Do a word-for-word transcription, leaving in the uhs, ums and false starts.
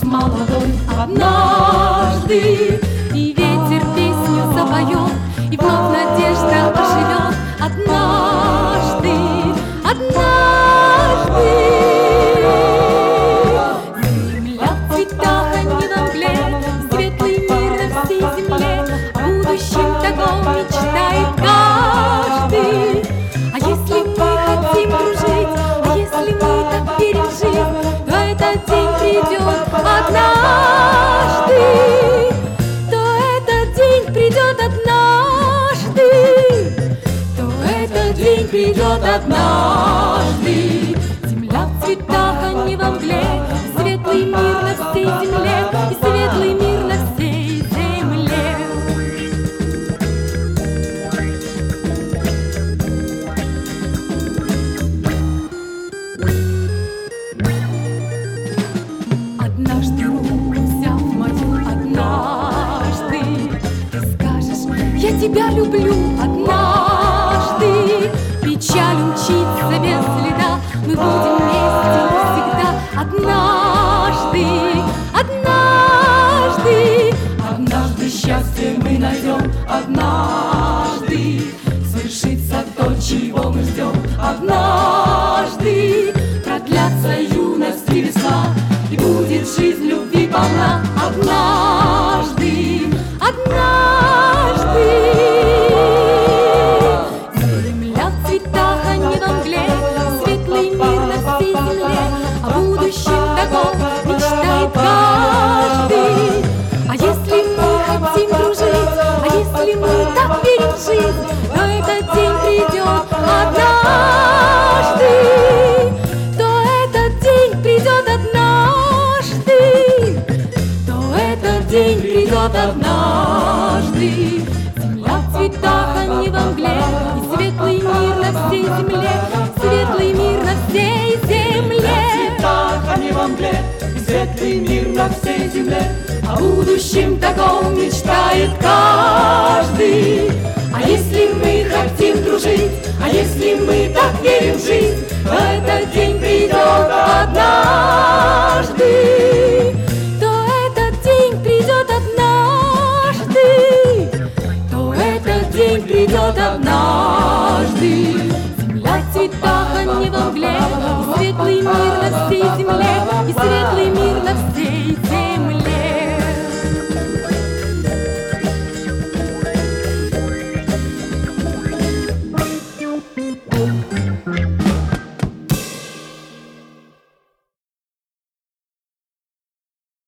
молодой однажды, и ветер песню запоет, и вновь надежда оживет. Однажды, однажды земля в цветах, а не во мгле, светлый мир на всей земле, о будущем таком мечтает каждый. А если мы хотим дружить, а если мы так верим в жизнь, то этот день придет однажды, то этот день придет однажды, то этот день придет однажды. Земля в цветах, а не во мгле, светлый мир на всей земле, и светлый мир на всей земле. Однажды руку взяв мою, однажды ты скажешь: я тебя люблю. Однажды печаль умчится без следа, мы будем вместе навсегда. Однажды, однажды, однажды счастье мы найдем. Однажды свершится то, чего мы ждем. Однажды продлятся юность и весна, и будет жизнь любви полна. Однажды, однажды земля в цветах, а не во мгле, светлый мир на всей земле, о будущем таком мечтает каждый. А если мы хотим дружить, а если мы так верим в жизнь, то этот день придет однажды, то этот день придет однажды, то этот день придет однажды. Земля в цветах, а не во мгле, и светлый мир на всей земле, светлый мир на всей земле. В цветах, а не во мгле, и светлый мир на всей земле, о будущем таком мечтает каждый. А если мы хотим дружить, а если мы так верим в жизнь, то этот день придет однажды, то этот день придет однажды, то этот день придет однажды. Земля в цветах, а не во мгле, и светлый мир на всей земле, и светлый мир на всей земле. Thank you.